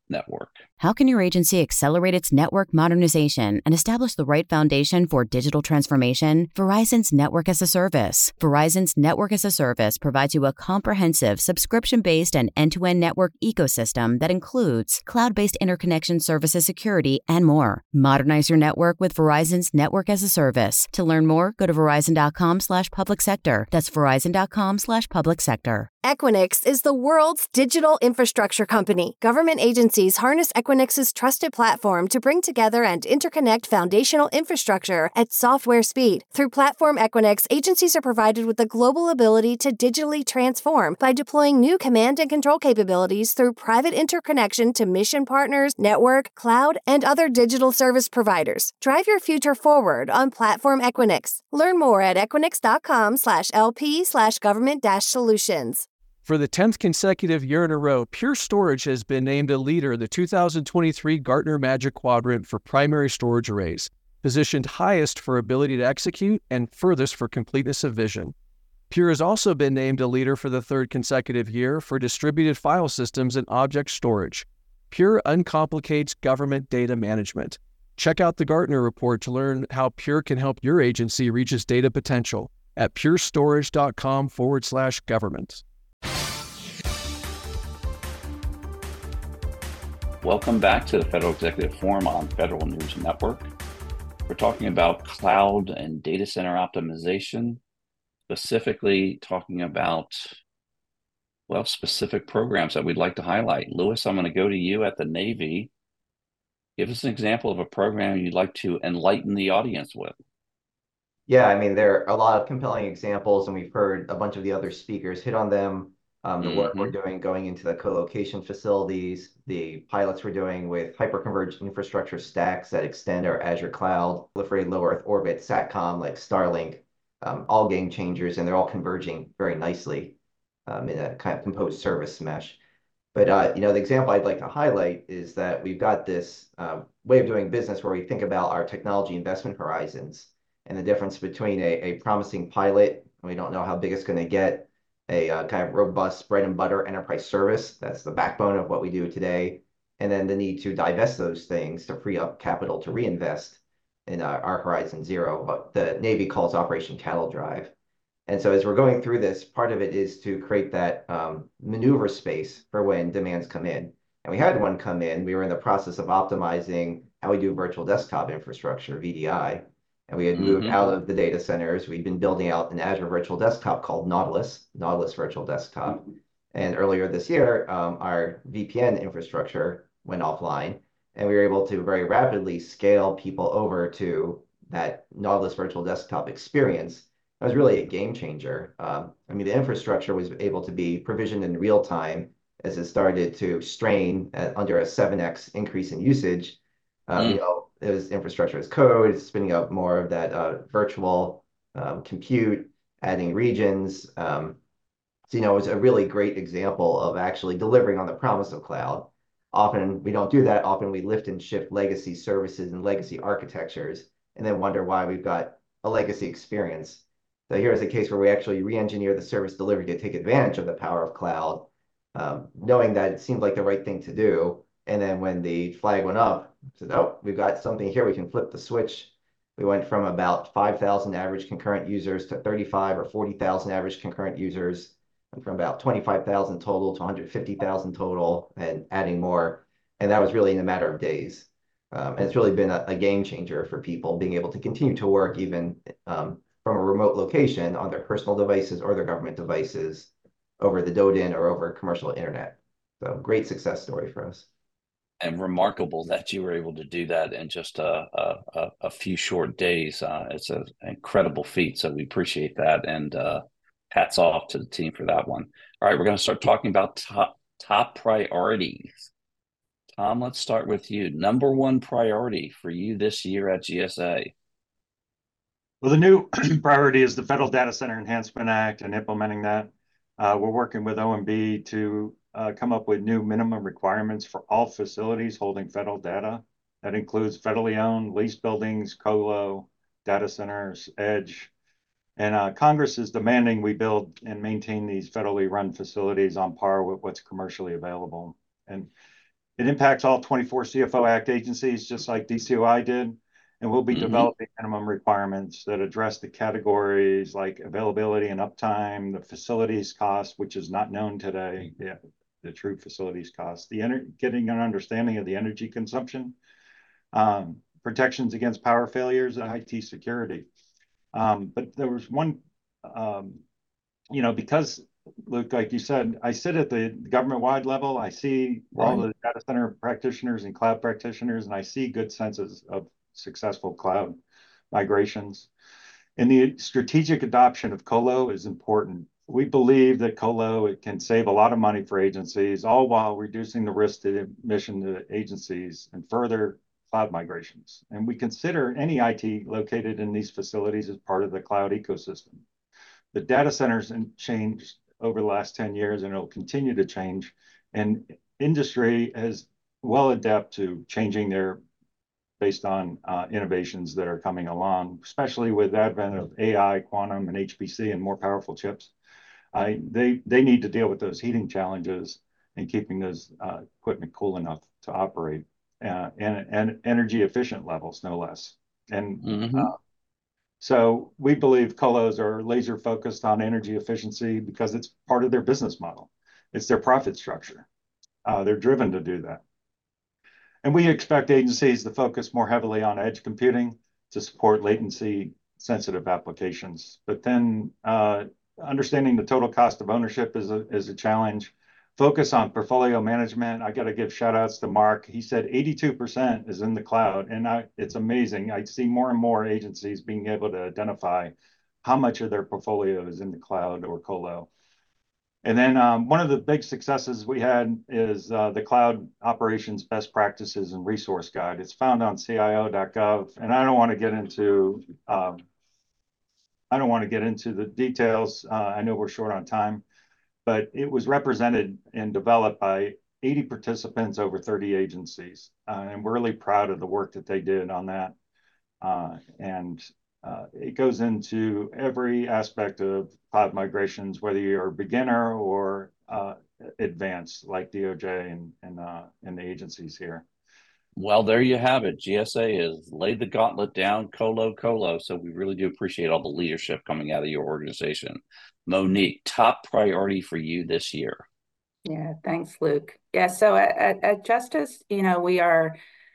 Network. How can your agency accelerate its network modernization and establish the right foundation for digital transformation? Verizon's Network as a Service. Verizon's Network as a Service provides you a comprehensive, subscription-based and end-to-end network ecosystem that includes cloud-based interconnection services, security, and more. Modernize your network with Verizon's Network as a Service. To learn more, go to verizon.com slash public sector. That's verizon.com slash public sector. Equinix is the world's digital infrastructure company. Government agencies harness Equinix's trusted platform to bring together and interconnect foundational infrastructure at software speed. Through Platform Equinix, agencies are provided with the global ability to digitally transform by deploying new command and control capabilities through private interconnection to mission partners, network, cloud, and other digital service providers. Drive your future forward on Platform Equinix. Learn more at equinix.com slash LP slash government dash solutions. For the tenth consecutive year in a row, Pure Storage has been named a leader in the two thousand twenty-three Gartner Magic Quadrant for primary storage arrays, positioned highest for ability to execute and furthest for completeness of vision. Pure has also been named a leader for the third consecutive year for distributed file systems and object storage. Pure uncomplicates government data management. Check out the Gartner report to learn how Pure can help your agency reach its data potential at purestorage.com forward slash government. Welcome back to the Federal Executive Forum on Federal News Network. We're talking about cloud and data center optimization, specifically talking about, well, specific programs that we'd like to highlight. Louis, I'm going to go to you at the Navy. Give us an example of a program you'd like to enlighten the audience with. Yeah, I mean, there are a lot of compelling examples, and we've heard a bunch of the other speakers hit on them. Um, the mm-hmm. work we're doing going into the co-location facilities, the pilots we're doing with hyperconverged infrastructure stacks that extend our Azure cloud, proliferate low Earth orbit, SATCOM like Starlink, um, all game changers, and they're all converging very nicely um, in a kind of composed service mesh. But, uh, you know, the example I'd like to highlight is that we've got this uh, way of doing business where we think about our technology investment horizons and the difference between a, a promising pilot, and we don't know how big it's going to get, a uh, kind of robust bread and butter enterprise service. That's the backbone of what we do today. And then the need to divest those things to free up capital to reinvest in uh, our Horizon Zero, what the Navy calls Operation Cattle Drive. And so as we're going through this, part of it is to create that um, maneuver space for when demands come in. And we had one come in. We were in the process of optimizing how we do virtual desktop infrastructure, V D I. And we had moved mm-hmm. out of the data centers. We'd been building out an Azure virtual desktop called Nautilus, Nautilus Virtual Desktop. Mm-hmm. And earlier this year, um, our V P N infrastructure went offline, and we were able to very rapidly scale people over to that Nautilus Virtual Desktop experience. It was really a game changer. Um, I mean, the infrastructure was able to be provisioned in real time as it started to strain at, under a seven X increase in usage. Um, mm. You know, it was infrastructure as code, it's spinning up more of that uh, virtual um, compute, adding regions. Um, so, you know, it was a really great example of actually delivering on the promise of cloud. Often we don't do that. Often we lift and shift legacy services and legacy architectures and then wonder why we've got a legacy experience. So here's a case where we actually re-engineer the service delivery to take advantage of the power of cloud, um, knowing that it seemed like the right thing to do. And then when the flag went up, said, oh, we've got something here. We can flip the switch. We went from about five thousand average concurrent users to thirty-five or forty thousand average concurrent users, and from about twenty-five thousand total to one hundred fifty thousand total, and adding more. And that was really in a matter of days. Um, and it's really been a, a game changer for people being able to continue to work even um, from a remote location on their personal devices or their government devices over the D O D N or over commercial internet. So great success story for us. And remarkable that you were able to do that in just a, a, a few short days. Uh, it's an incredible feat, so we appreciate that. And uh, hats off to the team for that one. All right, we're going to start talking about top, top priorities. Tom, let's start with you. Number one priority for you this year at G S A. Well, the new priority is the Federal Data Center Enhancement Act and implementing that. Uh, we're working with O M B to Uh, come up with new minimum requirements for all facilities holding federal data. That includes federally owned, leased buildings, colo, data centers, edge. And uh, Congress is demanding we build and maintain these federally run facilities on par with what's commercially available. And, It impacts all twenty-four C F O Act agencies, just like D C O I did. And we'll be mm-hmm. developing minimum requirements that address the categories like availability and uptime, the facilities cost, which is not known today, yeah, the true facilities cost, the ener- getting an understanding of the energy consumption, um, protections against power failures, and I T security. Um, but there was one, um, you know, because, Luke, like you said, I sit at the government-wide level. I see right. all the data center practitioners and cloud practitioners, and I see good senses of successful cloud migrations. And the strategic adoption of colo is important. We believe that colo it can save a lot of money for agencies, all while reducing the risk to mission to agencies and further cloud migrations. And we consider any I T located in these facilities as part of the cloud ecosystem. The data centers changed over the last ten years, and it'll continue to change. And industry is well adept to changing their based on uh, innovations that are coming along, especially with the advent of A I, quantum, and H P C, and more powerful chips. I, they, they need to deal with those heating challenges and keeping those uh, equipment cool enough to operate, uh, and, and energy efficient levels, no less. And mm-hmm. uh, so we believe colos are laser focused on energy efficiency because it's part of their business model. It's their profit structure. Uh, they're driven to do that. And we expect agencies to focus more heavily on edge computing to support latency sensitive applications. But then uh, understanding the total cost of ownership is a, is a challenge. Focus on portfolio management. I got to give shout outs to Mark. He said eighty-two percent is in the cloud. And I, it's amazing. I see more and more agencies being able to identify how much of their portfolio is in the cloud or colo. And then um, one of the big successes we had is uh, the Cloud Operations Best Practices and Resource Guide. It's found on C I O dot gov, and I don't want to get into um, I don't want to get into the details. Uh, I know we're short on time, but it was represented and developed by eighty participants over thirty agencies, uh, and we're really proud of the work that they did on that. Uh, and Uh, it goes into every aspect of cloud migrations, whether you're a beginner or uh, advanced, like D O J and and, uh, and the agencies here. Well, there you have it. G S A has laid the gauntlet down, colo, colo. So we really do appreciate all the leadership coming out of your organization. Monique, top priority for you this year? Yeah, thanks, Luke. Yeah, so at, at, at Justice, you know, we are,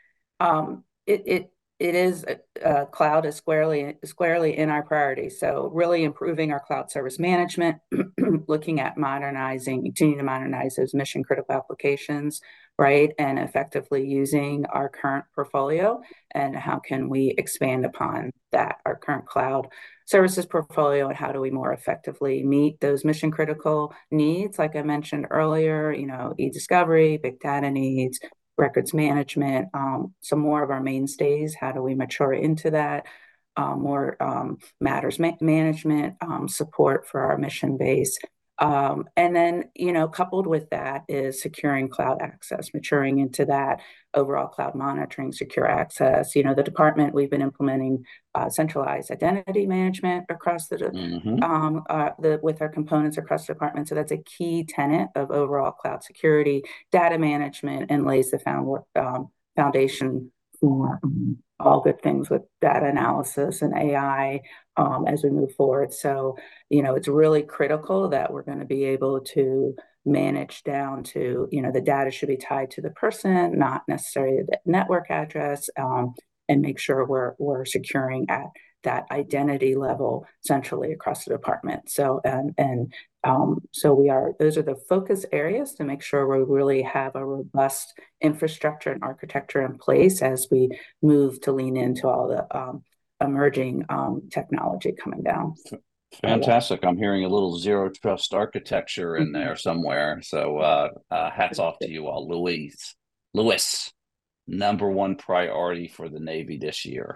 um, it, it It is uh, cloud is squarely squarely in our priorities. So really improving our cloud service management, looking at modernizing, continuing to modernize those mission critical applications, right? And effectively using our current portfolio and how can we expand upon that, our current cloud services portfolio, and how do we more effectively meet those mission critical needs? Like I mentioned earlier, you know, e-discovery, big data needs, records management, um, some more of our mainstays. How do we mature into that? Um, more um, matters ma- management, um, support for our mission base. Um, and then, you know, coupled with that is securing cloud access, maturing into that overall cloud monitoring, secure access. You know, the department, we've been implementing uh, centralized identity management across the, mm-hmm. um, uh, the with our components across the department. So that's a key tenet of overall cloud security, data management, and lays the found, um, foundation for um, all good things with data analysis and A I um, as we move forward. So, you know, it's really critical that we're going to be able to manage down to, you know, the data should be tied to the person, not necessarily the network address, um, and make sure we're we're securing at that identity level centrally across the department. So, and and um, so we are, those are the focus areas to make sure we really have a robust infrastructure and architecture in place as we move to lean into all the um, emerging um, technology coming down. Fantastic. I'm hearing a little zero trust architecture in there somewhere. So uh, uh, hats off to you all. Louise, Louis, number one priority for the Navy this year.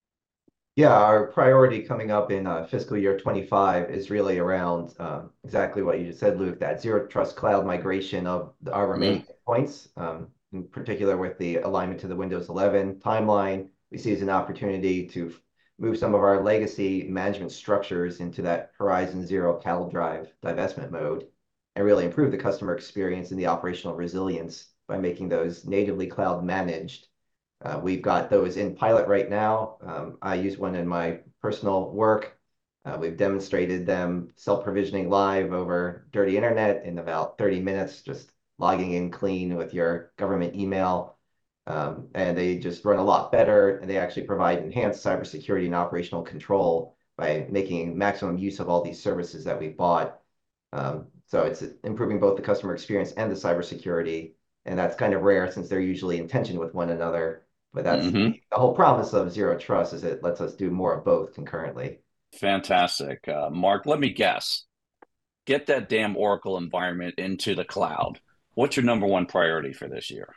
Yeah, our priority coming up in uh, fiscal year twenty-five is really around um, exactly what you just said, Luke, that zero trust cloud migration of our remaining mm. points, um, in particular with the alignment to the Windows eleven timeline. We see as an opportunity to move some of our legacy management structures into that Horizon Zero cattle drive divestment mode and really improve the customer experience and the operational resilience by making those natively cloud managed. Uh, we've got those in pilot right now. Um, I use one in my personal work. Uh, we've demonstrated them self-provisioning live over dirty internet in about thirty minutes, just logging in clean with your government email. Um, and they just run a lot better, and they actually provide enhanced cybersecurity and operational control by making maximum use of all these services that we bought. Um, so it's improving both the customer experience and the cybersecurity, and that's kind of rare since they're usually in tension with one another. But that's mm-hmm. the, the whole promise of Zero Trust, is it lets us do more of both concurrently. Fantastic. Uh, Mark, let me guess. Get that damn Oracle environment into the cloud. What's your number one priority for this year?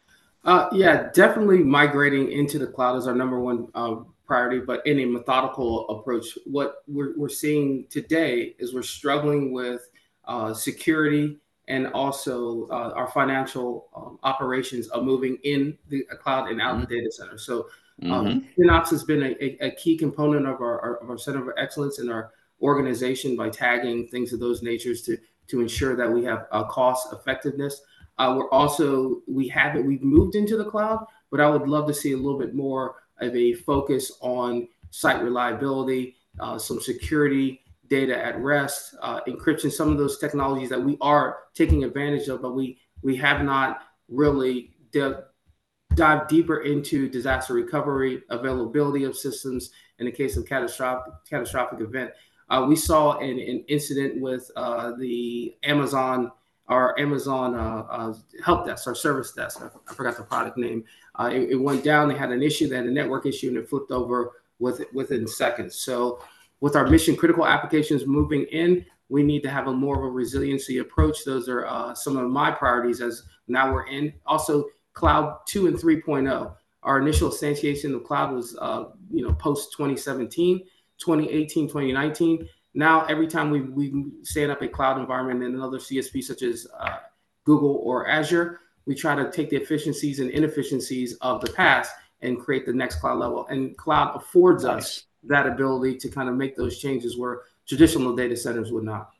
Uh, yeah, definitely migrating into the cloud is our number one uh, priority, but in a methodical approach. What we're, we're seeing today is we're struggling with uh, security and also uh, our financial um, operations of moving in the cloud and out mm-hmm. the data center. So um, mm-hmm. FinOps has been a, a, a key component of our, our, of our Center of Excellence in our organization by tagging things of those natures to, to ensure that we have uh, cost effectiveness. Uh, we're also, we haven't, we've moved into the cloud, but I would love to see a little bit more of a focus on site reliability, uh, some security, data at rest, uh, encryption, some of those technologies that we are taking advantage of, but we we have not really de- dived deeper into disaster recovery, availability of systems in the case of catastrophic catastrophic event. Uh, we saw an, an incident with uh, the Amazon, our Amazon uh, uh, help desk, our service desk. I, I forgot the product name. Uh, it, it went down. They had an issue. They had a network issue, and it flipped over with, within seconds. So with our mission critical applications moving in, we need to have a more of a resiliency approach. Those are uh, some of my priorities as now we're in. Also, cloud two and three point oh. Our initial instantiation of cloud was, uh, you know, post twenty seventeen, twenty eighteen, twenty nineteen. Now, every time we, we stand up a cloud environment in another C S P such as uh, Google or Azure, we try to take the efficiencies and inefficiencies of the past and create the next cloud level. And cloud affords nice. us that ability to kind of make those changes where traditional data centers would not.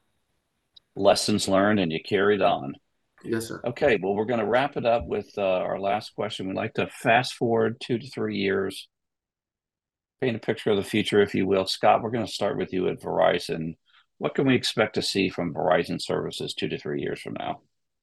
Lessons learned, and you carried on. Yes, sir. Okay, well, we're going to wrap it up with uh, our last question. We'd like to fast forward two to three years, paint a picture of the future, if you will. Scott, we're going to start with you at Verizon. What can we expect to see from Verizon services two to three years from now?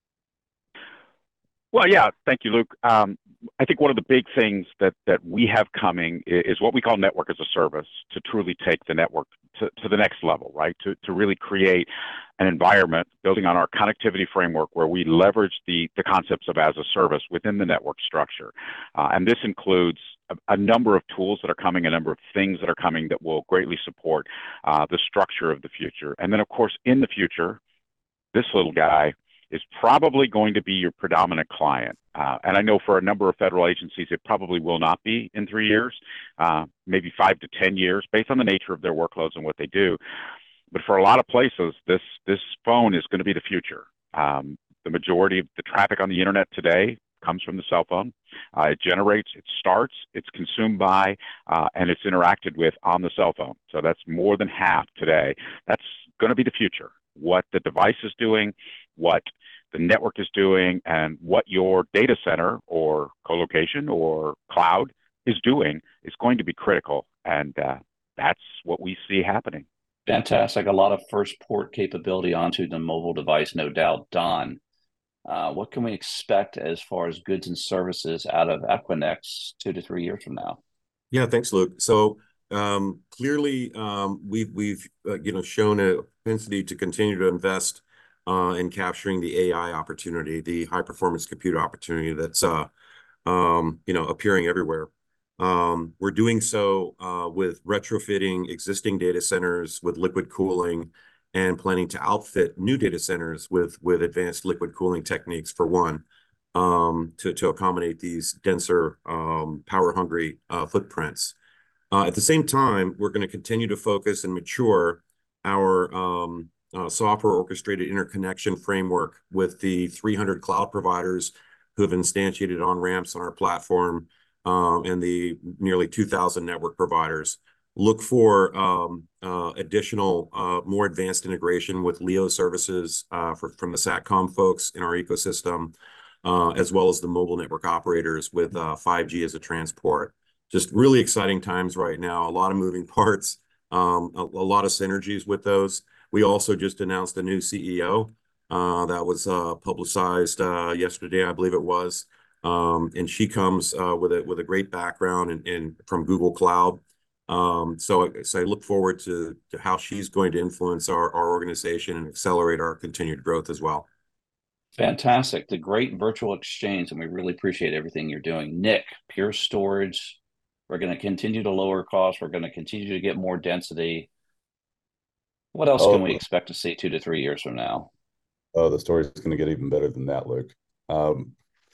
Well, yeah, thank you, Luke. Um, I think one of the big things that that we have coming is what we call network as a service, to truly take the network to, to the next level, right? To, to really create an environment building on our connectivity framework where we leverage the, the concepts of as a service within the network structure. Uh, and this includes a, a number of tools that are coming, a number of things that are coming that will greatly support uh, the structure of the future. And then, of course, in the future, this little guy is probably going to be your predominant client. Uh, and I know for a number of federal agencies, it probably will not be in three years, uh, maybe five to ten years, based on the nature of their workloads and what they do. But for a lot of places, this, this phone is going to be the future. Um, the majority of the traffic on the internet today comes from the cell phone. Uh, it generates, it starts, it's consumed by, uh, and it's interacted with on the cell phone. So that's more than half today. That's going to be the future. What the device is doing, what the network is doing, and what your data center or colocation or cloud is doing is going to be critical. And uh, that's what we see happening. Fantastic. A lot of first port capability onto the mobile device, no doubt. Don, uh, what can we expect as far as goods and services out of Equinix two to three years from now? Yeah, thanks, Luke. So um, clearly, um, we've we've uh, you know shown a propensity to continue to invest uh, in capturing the A I opportunity, the high performance compute opportunity that's uh, um, you know appearing everywhere. Um, we're doing so uh, with retrofitting existing data centers with liquid cooling, and planning to outfit new data centers with with advanced liquid cooling techniques, for one, um, to to accommodate these denser, um, power hungry uh, footprints. Uh, at the same time, we're going to continue to focus and mature our um, uh, software orchestrated interconnection framework with the three hundred cloud providers who have instantiated on-ramps on our platform, um, and the nearly two thousand network providers. Look for um, uh, additional, uh, more advanced integration with Leo services uh, for, from the SATCOM folks in our ecosystem. uh, as well as the mobile network operators with uh, five G as a transport. Just really exciting times right now, a lot of moving parts, um, a, a lot of synergies with those. We also just announced a new C E O uh, that was uh, publicized uh, yesterday, I believe it was. Um, and she comes uh, with a with a great background in, in from Google Cloud. Um, so, so I look forward to, to how she's going to influence our, our organization and accelerate our continued growth as well. Fantastic. The great virtual exchange, and we really appreciate everything you're doing. Nick, Pure Storage, we're going to continue to lower costs. We're going to continue to get more density. What else oh, can we expect to see two to three years from now? Oh, the story is going to get even better than that, Luke. Um,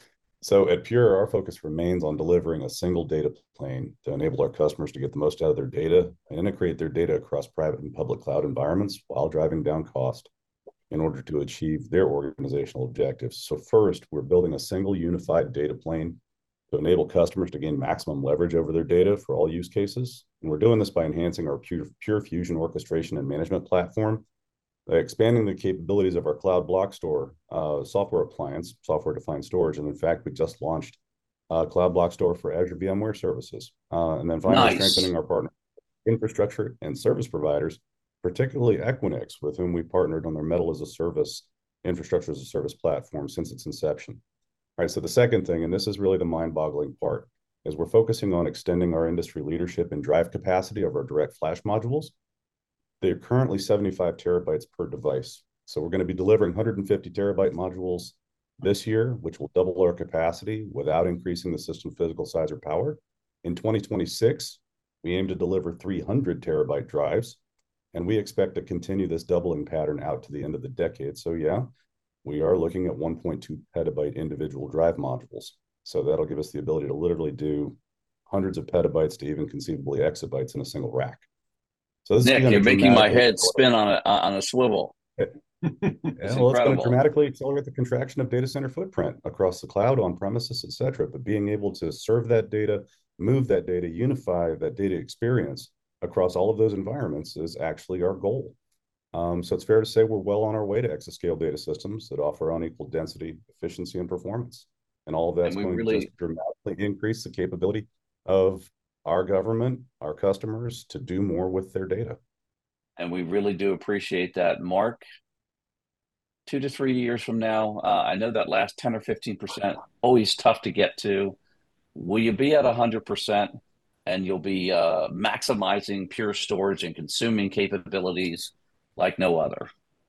So at Pure, our focus remains on delivering a single data plane to enable our customers to get the most out of their data and integrate their data across private and public cloud environments while driving down cost in order to achieve their organizational objectives. So first, we're building a single unified data plane to enable customers to gain maximum leverage over their data for all use cases. And we're doing this by enhancing our Pure, Pure Fusion orchestration and management platform, expanding the capabilities of our Cloud Block Store uh, software appliance, software-defined storage. And in fact, we just launched uh, Cloud Block Store for Azure VMware Services. Uh, and then finally, nice. strengthening our partner infrastructure and service providers, particularly Equinix, with whom we partnered on their Metal as a Service, infrastructure as a service platform since its inception. All right, so the second thing, and this is really the mind-boggling part, is we're focusing on extending our industry leadership in drive capacity of our direct flash modules. They're currently seventy-five terabytes per device. So we're going to be delivering one hundred fifty terabyte modules this year, which will double our capacity without increasing the system physical size or power. In twenty twenty-six, we aim to deliver three hundred terabyte drives, and we expect to continue this doubling pattern out to the end of the decade. So yeah, we are looking at one point two petabyte individual drive modules. So that'll give us the ability to literally do hundreds of petabytes to even conceivably exabytes in a single rack. So this Nick, is you're making my head spin on a on a swivel. yeah, well, it's going to dramatically accelerate the contraction of data center footprint across the cloud, on premises, et cetera. But being able to serve that data, move that data, unify that data experience across all of those environments is actually our goal. Um, so it's fair to say we're well on our way to exascale data systems that offer unequal density, efficiency, and performance. And all of that's going really... to just dramatically increase the capability of our government, our customers, to do more with their data. And we really do appreciate that. Mark, two to three years from now, uh, I know that last ten or fifteen percent, always tough to get to. Will you be at one hundred percent and you'll be uh, maximizing Pure Storage and consuming capabilities like no other?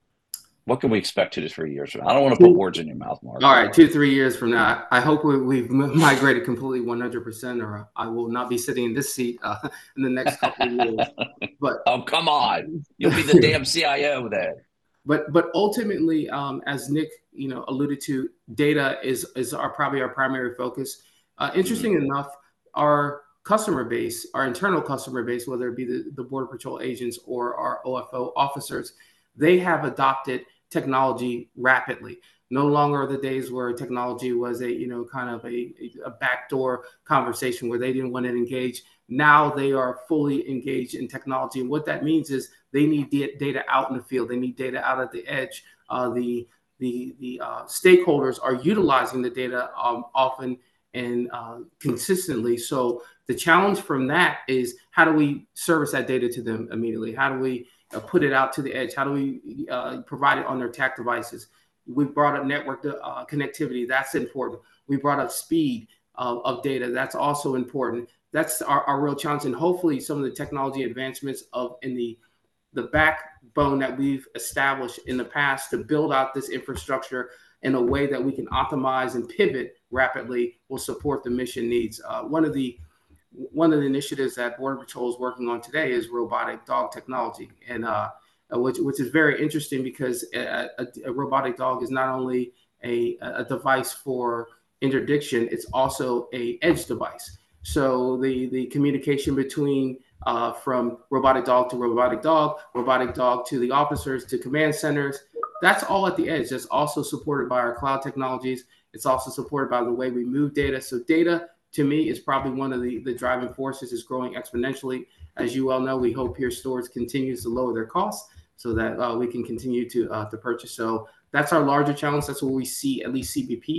What can we expect two to three years from now? I don't want to put words in your mouth, Mark. All right, two to three years from now, I hope we, we've migrated completely one hundred percent, or I will not be sitting in this seat uh, in the next couple of years. But oh, come on, you'll be the damn C I O then. But but ultimately, um, as Nick you know alluded to, data is is our probably our primary focus. Uh, interesting mm-hmm. enough, our customer base, our internal customer base, whether it be the, the Border Patrol agents or our O F O officers, they have adopted technology rapidly. No longer are the days where technology was a, you know, kind of a, a backdoor conversation where they didn't want to engage. Now they are fully engaged in technology. And what that means is they need data out in the field. They need data out at the edge. Uh, the the, the uh, stakeholders are utilizing the data um, often and uh, consistently. So the challenge from that is, how do we service that data to them immediately? How do we Uh, put it out to the edge? How do we uh, provide it on their T A C devices? We brought up network uh, connectivity. That's important. We brought up speed uh, of data. That's also important. That's our, our real challenge. And hopefully some of the technology advancements of in the, the backbone that we've established in the past to build out this infrastructure in a way that we can optimize and pivot rapidly will support the mission needs. Uh, one of the One of the initiatives that Border Patrol is working on today is robotic dog technology, and uh, which which is very interesting because a, a, a robotic dog is not only a, a device for interdiction, it's also a edge device. So the the communication between uh, from robotic dog to robotic dog, robotic dog to the officers to command centers, that's all at the edge. That's also supported by our cloud technologies. It's also supported by the way we move data. So data, to me, is probably one of the, the driving forces. Is growing exponentially. As you well know, we hope Pure Storage continues to lower their costs so that uh, we can continue to uh, to purchase. So that's our larger challenge. That's where we see at least C B P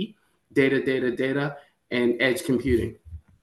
data, data, data, and edge computing.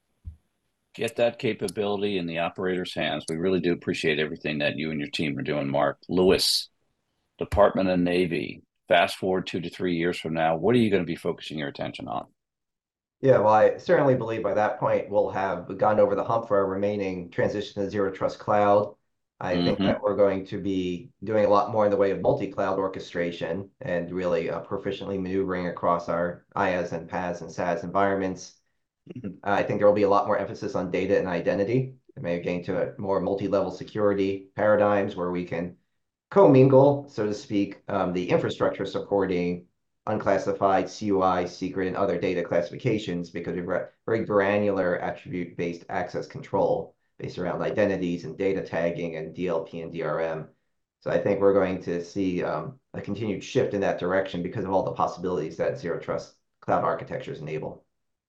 Get that capability in the operator's hands. We really do appreciate everything that you and your team are doing, Mark. Lewis, Department of Navy, fast forward two to three years from now, what are you going to be focusing your attention on? Yeah, well, I certainly believe by that point we'll have gone over the hump for our remaining transition to Zero Trust Cloud. I mm-hmm. think that we're going to be doing a lot more in the way of multi-cloud orchestration and really uh, proficiently maneuvering across our IaaS and PaaS and SaaS environments. Uh, I think there will be a lot more emphasis on data and identity, and maybe getting to a more multi-level security paradigms where we can commingle, so to speak, um, the infrastructure supporting unclassified, C U I, secret, and other data classifications, because we've got very granular attribute-based access control based around identities and data tagging and D L P and D R M. So I think we're going to see um, a continued shift in that direction because of all the possibilities that Zero Trust Cloud architectures enable.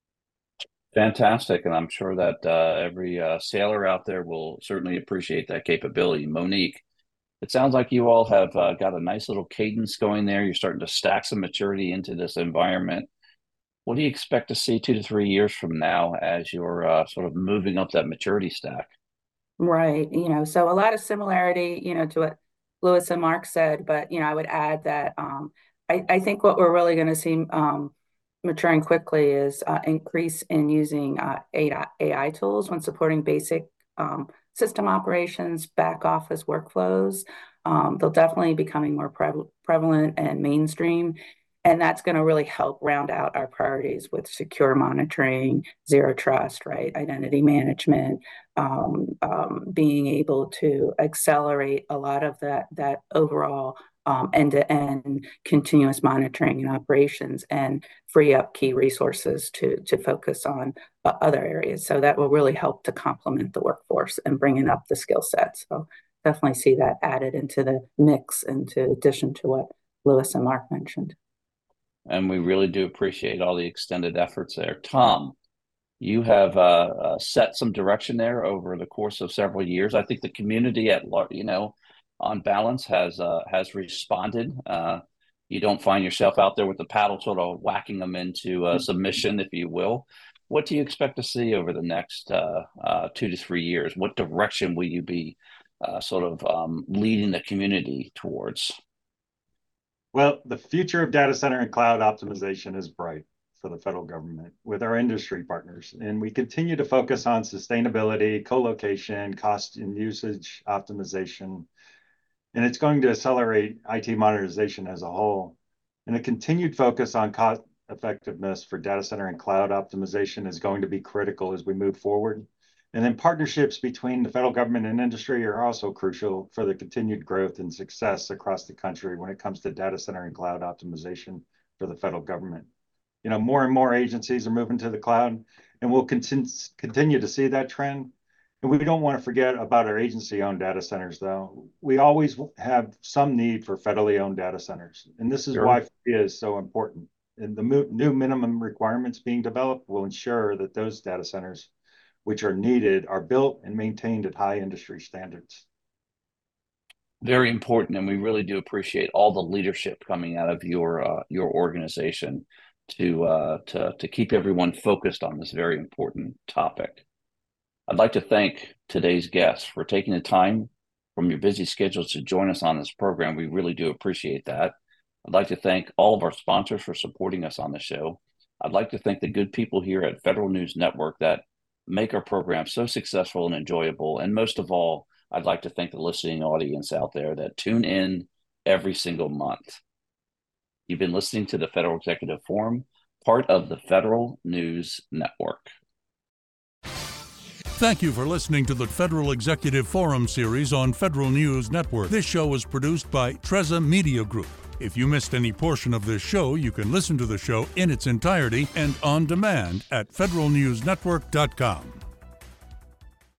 Fantastic. And I'm sure that uh, every uh, sailor out there will certainly appreciate that capability. Monique, it sounds like you all have uh, got a nice little cadence going there. You're starting to stack some maturity into this environment. What do you expect to see two to three years from now as you're uh, sort of moving up that maturity stack? Right. You know, so a lot of similarity, you know, to what Lewis and Mark said, but, you know, I would add that um, I, I think what we're really going to see um, maturing quickly is uh, increase in using uh, A I tools when supporting basic um, system operations, back office workflows. Um, they'll definitely be becoming more pre- prevalent and mainstream. And that's going to really help round out our priorities with secure monitoring, zero trust, right? Identity management, um, um, being able to accelerate a lot of that, that overall um, end-to-end continuous monitoring and operations, and free up key resources to, to focus on uh, other areas. So that will really help to complement the workforce and bringing up the skill set. So definitely see that added into the mix, into addition to what Lewis and Mark mentioned. And we really do appreciate all the extended efforts there. Tom, you have uh, uh, set some direction there over the course of several years. I think the community at large, you know, on balance has uh, has responded. Uh, you don't find yourself out there with the paddle sort of whacking them into uh, submission, if you will. What do you expect to see over the next uh, uh, two to three years? What direction will you be uh, sort of um, leading the community towards? Well, the future of data center and cloud optimization is bright for the federal government with our industry partners. And we continue to focus on sustainability, co-location, cost and usage optimization. And it's going to accelerate I T modernization as a whole. And a continued focus on cost effectiveness for data center and cloud optimization is going to be critical as we move forward. And then partnerships between the federal government and industry are also crucial for the continued growth and success across the country when it comes to data center and cloud optimization for the federal government. You know, more and more agencies are moving to the cloud, and we'll continue continue to see that trend. And we don't want to forget about our agency-owned data centers, though. We always have some need for federally owned data centers, and this is sure. why F E A is so important. And the new minimum requirements being developed will ensure that those data centers which are needed are built and maintained at high industry standards. Very important, and we really do appreciate all the leadership coming out of your uh, your organization to uh, to to keep everyone focused on this very important topic. I'd like to thank today's guests for taking the time from your busy schedules to join us on this program. We really do appreciate that. I'd like to thank all of our sponsors for supporting us on the show. I'd like to thank the good people here at Federal News Network that make our program so successful and enjoyable. And most of all, I'd like to thank the listening audience out there that tune in every single month. You've been listening to the Federal Executive Forum, part of the Federal News Network. Thank you for listening to the Federal Executive Forum series on Federal News Network. This show was produced by Treza Media Group. If you missed any portion of this show, you can listen to the show in its entirety and on demand at federal news network dot com.